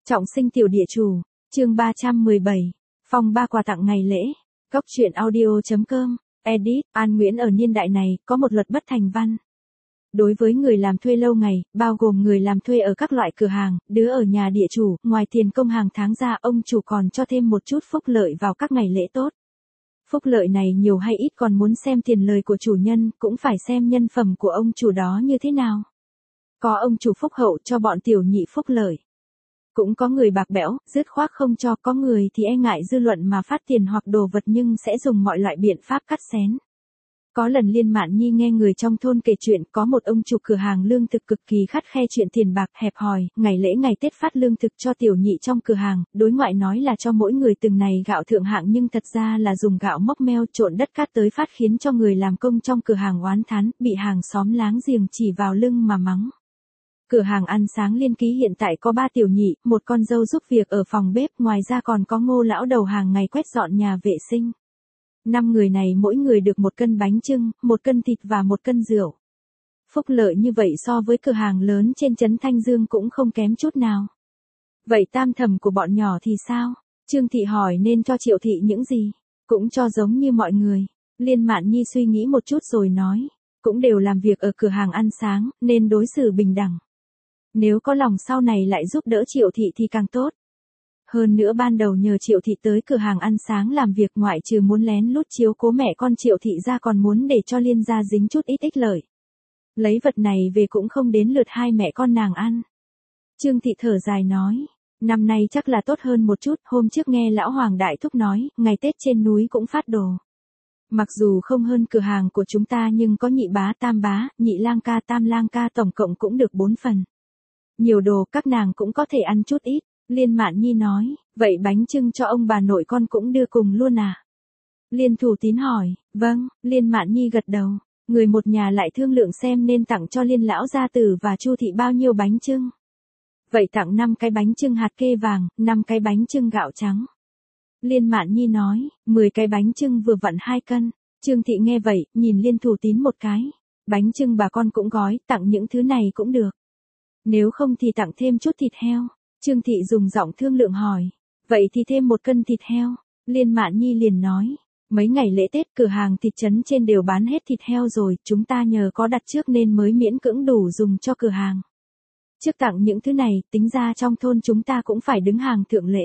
Trọng sinh tiểu địa chủ, chương 317, phong ba quà tặng ngày lễ, góc truyện audio.com, edit, An Nguyễn ở niên đại này, có một luật bất thành văn. Đối với người làm thuê lâu ngày, bao gồm người làm thuê ở các loại cửa hàng, đứa ở nhà địa chủ, ngoài tiền công hàng tháng ra, ông chủ còn cho thêm một chút phúc lợi vào các ngày lễ tốt. Phúc lợi này nhiều hay ít còn muốn xem tiền lời của chủ nhân, cũng phải xem nhân phẩm của ông chủ đó như thế nào. Có ông chủ phúc hậu cho bọn tiểu nhị phúc lợi. Cũng có người bạc bẽo, dứt khoát không cho, có người thì e ngại dư luận mà phát tiền hoặc đồ vật nhưng sẽ dùng mọi loại biện pháp cắt xén. Có lần Liên Mạn Nhi nghe người trong thôn kể chuyện có một ông chủ cửa hàng lương thực cực kỳ khắt khe chuyện tiền bạc hẹp hòi, ngày lễ ngày Tết phát lương thực cho tiểu nhị trong cửa hàng, đối ngoại nói là cho mỗi người từng này gạo thượng hạng nhưng thật ra là dùng gạo mốc meo trộn đất cát tới phát khiến cho người làm công trong cửa hàng oán thán, bị hàng xóm láng giềng chỉ vào lưng mà mắng. Cửa hàng ăn sáng Liên Ký hiện tại có 3 tiểu nhị, một con dâu giúp việc ở phòng bếp, ngoài ra còn có Ngô lão đầu hàng ngày quét dọn nhà vệ sinh. 5 người này mỗi người được 1 cân bánh chưng, 1 cân thịt và 1 cân rượu. Phúc lợi như vậy so với cửa hàng lớn trên trấn Thanh Dương cũng không kém chút nào. Vậy tam thẩm của bọn nhỏ thì sao? Trương Thị hỏi nên cho Triệu Thị những gì? Cũng cho giống như mọi người. Liên Mạn Nhi suy nghĩ một chút rồi nói. Cũng đều làm việc ở cửa hàng ăn sáng, nên đối xử bình đẳng. Nếu có lòng sau này lại giúp đỡ Triệu Thị thì càng tốt. Hơn nữa ban đầu nhờ Triệu Thị tới cửa hàng ăn sáng làm việc ngoại trừ muốn lén lút chiếu cố mẹ con Triệu Thị ra còn muốn để cho Liên gia dính chút ít ích lợi. Lấy vật này về cũng không đến lượt hai mẹ con nàng ăn. Trương Thị thở dài nói, năm nay chắc là tốt hơn một chút, hôm trước nghe lão Hoàng Đại Thúc nói, ngày Tết trên núi cũng phát đồ. Mặc dù không hơn cửa hàng của chúng ta nhưng có nhị bá, tam bá, nhị lang ca, tam lang ca tổng cộng cũng được 4 phần. Nhiều đồ các nàng cũng có thể ăn chút ít. Liên Mạn Nhi nói, vậy bánh chưng cho ông bà nội con cũng đưa cùng luôn à? Liên Thủ Tín hỏi, vâng, Liên Mạn Nhi gật đầu, người một nhà lại thương lượng xem nên tặng cho Liên lão gia tử và Chu Thị bao nhiêu bánh chưng. Vậy tặng 5 cái bánh chưng hạt kê vàng, 5 cái bánh chưng gạo trắng. Liên Mạn Nhi nói, 10 cái bánh chưng vừa vặn 2 cân. Trương Thị nghe vậy, nhìn Liên Thủ Tín một cái, bánh chưng bà con cũng gói, tặng những thứ này cũng được. Nếu không thì tặng thêm chút thịt heo. Trương Thị dùng giọng thương lượng hỏi, vậy thì thêm 1 cân thịt heo. Liên Mạn Nhi liền nói, mấy ngày lễ Tết cửa hàng thịt trấn trên đều bán hết thịt heo rồi, chúng ta nhờ có đặt trước nên mới miễn cưỡng đủ dùng cho cửa hàng. Trước tặng những thứ này, tính ra trong thôn chúng ta cũng phải đứng hàng thượng lễ.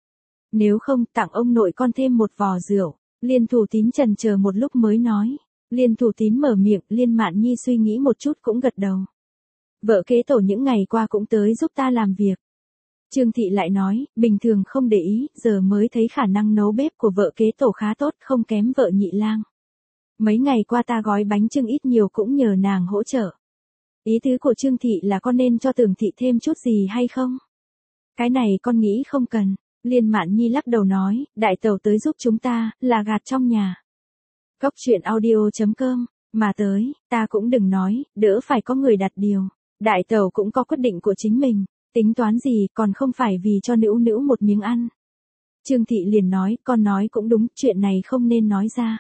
Nếu không, tặng ông nội con thêm 1 vò rượu. Liên Thủ Tín chần chờ một lúc mới nói. Liên Thủ Tín mở miệng, Liên Mạn Nhi suy nghĩ một chút cũng gật đầu. Vợ kế tổ những ngày qua cũng tới giúp ta làm việc. Trương Thị lại nói, bình thường không để ý, giờ mới thấy khả năng nấu bếp của vợ kế tổ khá tốt, không kém vợ nhị lang. Mấy ngày qua ta gói bánh chưng ít nhiều cũng nhờ nàng hỗ trợ. Ý tứ của Trương Thị là con nên cho Tưởng Thị thêm chút gì hay không? Cái này con nghĩ không cần. Liên Mạn Nhi lắc đầu nói, đại tẩu tới giúp chúng ta, là gạt trong nhà. Góc truyện audio.com, mà tới, ta cũng đừng nói, đỡ phải có người đặt điều. Đại tẩu cũng có quyết định của chính mình. Tính toán gì còn không phải vì cho Nữu Nữu một miếng ăn. Trương Thị liền nói, con nói cũng đúng, chuyện này không nên nói ra.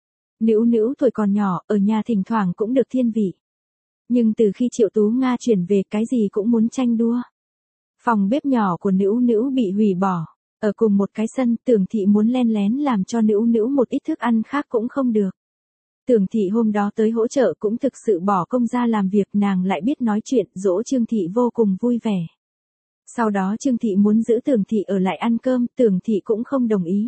Nữu Nữu tuổi còn nhỏ, ở nhà thỉnh thoảng cũng được thiên vị. Nhưng từ khi Triệu Tú Nga chuyển về cái gì cũng muốn tranh đua. Phòng bếp nhỏ của Nữu Nữu bị hủy bỏ. Ở cùng một cái sân, Tưởng Thị muốn len lén làm cho Nữu Nữu một ít thức ăn khác cũng không được. Tưởng Thị hôm đó tới hỗ trợ cũng thực sự bỏ công ra làm việc, nàng lại biết nói chuyện, dỗ Trương Thị vô cùng vui vẻ. Sau đó Trương Thị muốn giữ Tưởng Thị ở lại ăn cơm, Tưởng Thị cũng không đồng ý.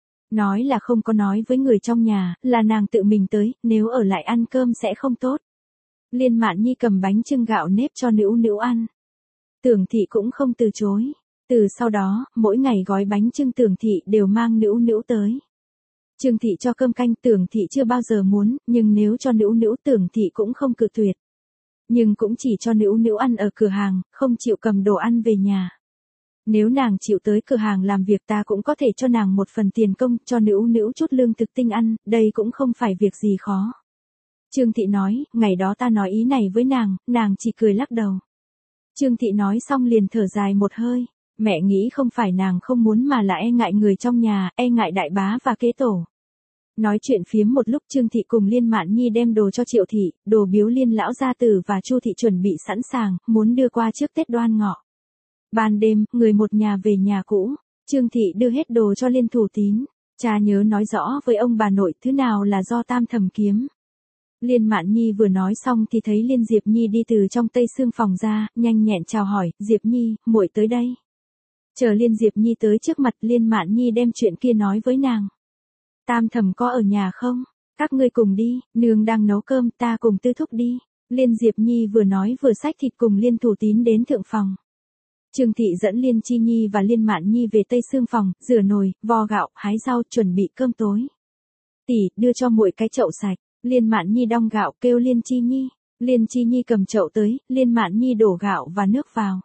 Nói là không có nói với người trong nhà, là nàng tự mình tới, nếu ở lại ăn cơm sẽ không tốt. Liên Mạn Nhi cầm bánh chưng gạo nếp cho Nữu Nữu ăn. Tưởng Thị cũng không từ chối. Từ sau đó, mỗi ngày gói bánh chưng Tưởng Thị đều mang Nữu Nữu tới. Trương Thị cho cơm canh, Tưởng Thị chưa bao giờ muốn, nhưng nếu cho Nữu Nữu Tưởng Thị cũng không cự tuyệt. Nhưng cũng chỉ cho Nữu Nữu ăn ở cửa hàng, không chịu cầm đồ ăn về nhà. Nếu nàng chịu tới cửa hàng làm việc ta cũng có thể cho nàng 1 phần tiền công, cho Nữu Nữu chút lương thực tinh ăn, đây cũng không phải việc gì khó. Trương Thị nói, ngày đó ta nói ý này với nàng chỉ cười lắc đầu. Trương Thị nói xong liền thở dài một hơi, mẹ nghĩ không phải nàng không muốn mà là e ngại người trong nhà, e ngại đại bá và kế tổ. Nói chuyện phiếm một lúc Trương Thị cùng Liên Mạn Nhi đem đồ cho Triệu Thị, đồ biếu Liên lão gia tử và Chu Thị chuẩn bị sẵn sàng, muốn đưa qua trước Tết Đoan Ngọ. Ban đêm, người một nhà về nhà cũ, Trương Thị đưa hết đồ cho Liên Thủ Tín. Cha nhớ nói rõ với ông bà nội thứ nào là do Tam Thẩm kiếm. Liên Mạn Nhi vừa nói xong thì thấy Liên Diệp Nhi đi từ trong tây xương phòng ra, nhanh nhẹn chào hỏi, Diệp Nhi, muội tới đây. Chờ Liên Diệp Nhi tới trước mặt Liên Mạn Nhi đem chuyện kia nói với nàng. Tam Thẩm có ở nhà không? Các ngươi cùng đi, nương đang nấu cơm, ta cùng Tư Thúc đi. Liên Diệp Nhi vừa nói vừa xách thịt cùng Liên Thủ Tín đến thượng phòng. Trương Thị dẫn Liên Chi Nhi và Liên Mạn Nhi về tây xương phòng, rửa nồi, vo gạo, hái rau, chuẩn bị cơm tối. Tỷ, đưa cho muội cái chậu sạch. Liên Mạn Nhi đong gạo kêu Liên Chi Nhi. Liên Chi Nhi cầm chậu tới, Liên Mạn Nhi đổ gạo và nước vào.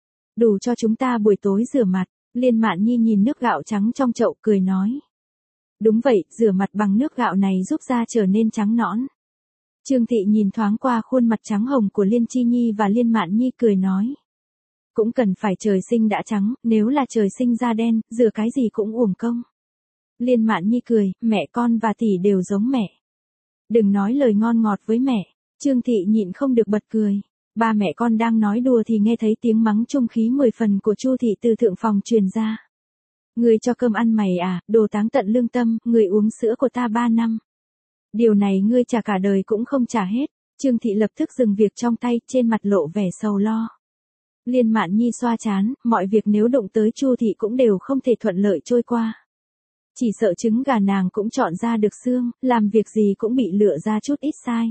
Đủ cho chúng ta buổi tối rửa mặt. Liên Mạn Nhi nhìn nước gạo trắng trong chậu cười nói. Đúng vậy, rửa mặt bằng nước gạo này giúp da trở nên trắng nõn. Trương Thị nhìn thoáng qua khuôn mặt trắng hồng của Liên Chi Nhi và Liên Mạn Nhi cười nói. Cũng cần phải trời sinh đã trắng, nếu là trời sinh da đen, rửa cái gì cũng uổng công. Liên Mạn Nhi cười, mẹ con và tỷ đều giống mẹ. Đừng nói lời ngon ngọt với mẹ. Trương Thị nhịn không được bật cười. Ba mẹ con đang nói đùa thì nghe thấy tiếng mắng trung khí 10 phần của Chu Thị từ thượng phòng truyền ra. Người cho cơm ăn mày à, đồ táng tận lương tâm, người uống sữa của ta 3 năm. Điều này ngươi trả cả đời cũng không trả hết. Trương Thị lập tức dừng việc trong tay, trên mặt lộ vẻ sầu lo. Liên Mạn Nhi xoa chán, mọi việc nếu đụng tới Chu Thị cũng đều không thể thuận lợi trôi qua. Chỉ sợ trứng gà nàng cũng chọn ra được xương, làm việc gì cũng bị lựa ra chút ít sai.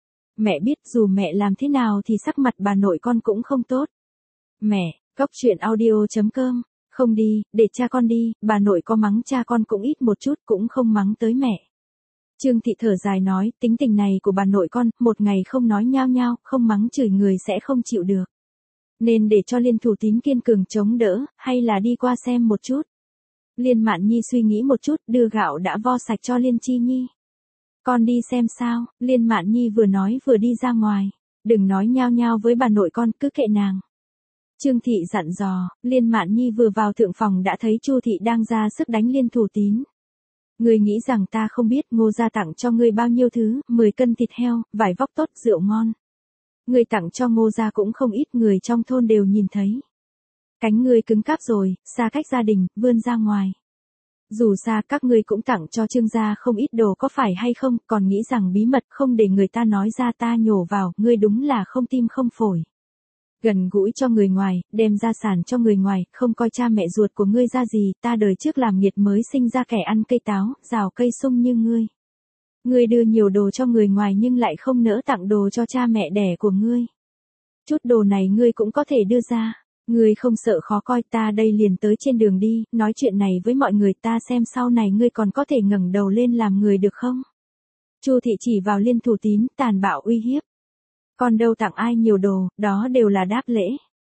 Mẹ biết dù mẹ làm thế nào thì sắc mặt bà nội con cũng không tốt. Mẹ, Cóc Truyện Audio.com, không đi, để cha con đi, bà nội có mắng cha con cũng ít một chút cũng không mắng tới mẹ. Trương Thị thở dài nói, tính tình này của bà nội con, một ngày không nói nhao nhao, không mắng chửi người sẽ không chịu được. Nên để cho Liên Thủ Tín kiên cường chống đỡ, hay là đi qua xem một chút. Liên Mạn Nhi suy nghĩ một chút, đưa gạo đã vo sạch cho Liên Chi Nhi. Con đi xem sao, Liên Mạn Nhi vừa nói vừa đi ra ngoài. Đừng nói nhao nhao với bà nội con, cứ kệ nàng. Trương Thị dặn dò, Liên Mạn Nhi vừa vào thượng phòng đã thấy Chu Thị đang ra sức đánh Liên Thủ Tín. Ngươi nghĩ rằng ta không biết Ngô gia tặng cho ngươi bao nhiêu thứ, 10 cân thịt heo, vải vóc tốt, rượu ngon. Ngươi tặng cho Ngô gia cũng không ít, người trong thôn đều nhìn thấy. Cánh ngươi cứng cáp rồi, xa cách gia đình, vươn ra ngoài. Dù xa các ngươi cũng tặng cho Trương gia không ít đồ có phải hay không, còn nghĩ rằng bí mật không để người ta nói ra ta nhổ vào, ngươi đúng là không tim không phổi. Gần gũi cho người ngoài, đem gia sản cho người ngoài, không coi cha mẹ ruột của ngươi ra gì, ta đời trước làm nghiệt mới sinh ra kẻ ăn cây táo, rào cây sung như ngươi. Ngươi đưa nhiều đồ cho người ngoài nhưng lại không nỡ tặng đồ cho cha mẹ đẻ của ngươi. Chút đồ này ngươi cũng có thể đưa ra. Ngươi không sợ khó coi, ta đây liền tới trên đường đi, nói chuyện này với mọi người, ta xem sau này ngươi còn có thể ngẩng đầu lên làm người được không? Chu Thị chỉ vào Liên Thủ Tín, tàn bạo uy hiếp. Con đâu tặng ai nhiều đồ, đó đều là đáp lễ.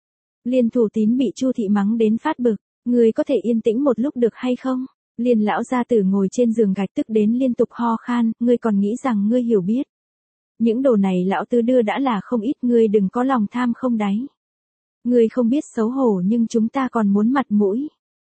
Liên Thủ Tín bị Chu Thị mắng đến phát bực, ngươi có thể yên tĩnh một lúc được hay không? Liên lão gia tử ngồi trên giường gạch tức đến liên tục ho khan, ngươi còn nghĩ rằng ngươi hiểu biết. Những đồ này lão tứ đưa đã là không ít, ngươi đừng có lòng tham không đáy. Ngươi không biết xấu hổ nhưng chúng ta còn muốn mặt mũi.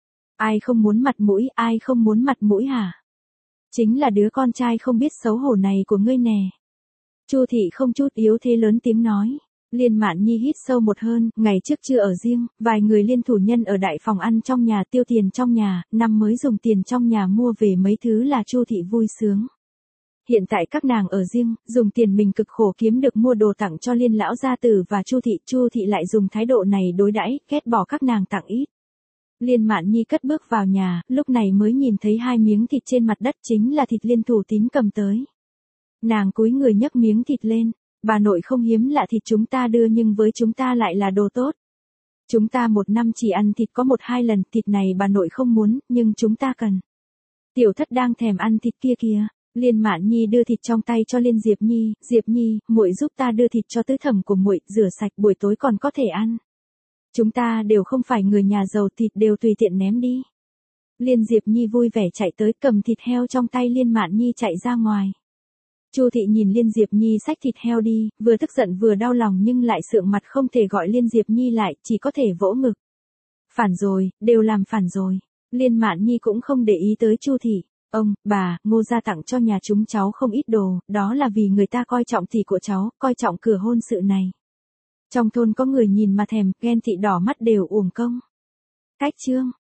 Ai không muốn mặt mũi, ai không muốn mặt mũi hả? Chính là đứa con trai không biết xấu hổ này của ngươi nè. Chu Thị không chút yếu thế lớn tiếng nói. Liên Mạn Nhi hít sâu một hơi, ngày trước chưa ở riêng, vài người liên thủ nhân ở đại phòng ăn trong nhà tiêu tiền trong nhà, năm mới dùng tiền trong nhà mua về mấy thứ là Chu Thị vui sướng. Hiện tại các nàng ở riêng, dùng tiền mình cực khổ kiếm được mua đồ tặng cho Liên lão gia tử và Chu Thị lại dùng thái độ này đối đãi, ghét bỏ các nàng tặng ít. Liên Mạn Nhi cất bước vào nhà, lúc này mới nhìn thấy 2 miếng thịt trên mặt đất, chính là thịt Liên Thủ Tín cầm tới. Nàng cúi người nhấc miếng thịt lên, bà nội không hiếm lạ thịt chúng ta đưa nhưng với chúng ta lại là đồ tốt. Chúng ta một năm chỉ ăn thịt có 1-2 lần, thịt này bà nội không muốn, nhưng chúng ta cần. Tiểu thất đang thèm ăn thịt kia kìa. Liên Mạn Nhi đưa thịt trong tay cho Liên Diệp Nhi, muội giúp ta đưa thịt cho tứ thẩm của muội, rửa sạch buổi tối còn có thể ăn. Chúng ta đều không phải người nhà giàu, thịt đều tùy tiện ném đi. Liên Diệp Nhi vui vẻ chạy tới cầm thịt heo trong tay Liên Mạn Nhi chạy ra ngoài. Chu Thị nhìn Liên Diệp Nhi xách thịt heo đi, vừa tức giận vừa đau lòng nhưng lại sượng mặt không thể gọi Liên Diệp Nhi lại, chỉ có thể vỗ ngực. Phản rồi, đều làm phản rồi. Liên Mạn Nhi cũng không để ý tới Chu Thị. Ông, bà, Ngô gia tặng cho nhà chúng cháu không ít đồ, đó là vì người ta coi trọng thị của cháu, coi trọng cửa hôn sự này. Trong thôn có người nhìn mà thèm, ghen tị đỏ mắt đều uổng công. Cách chương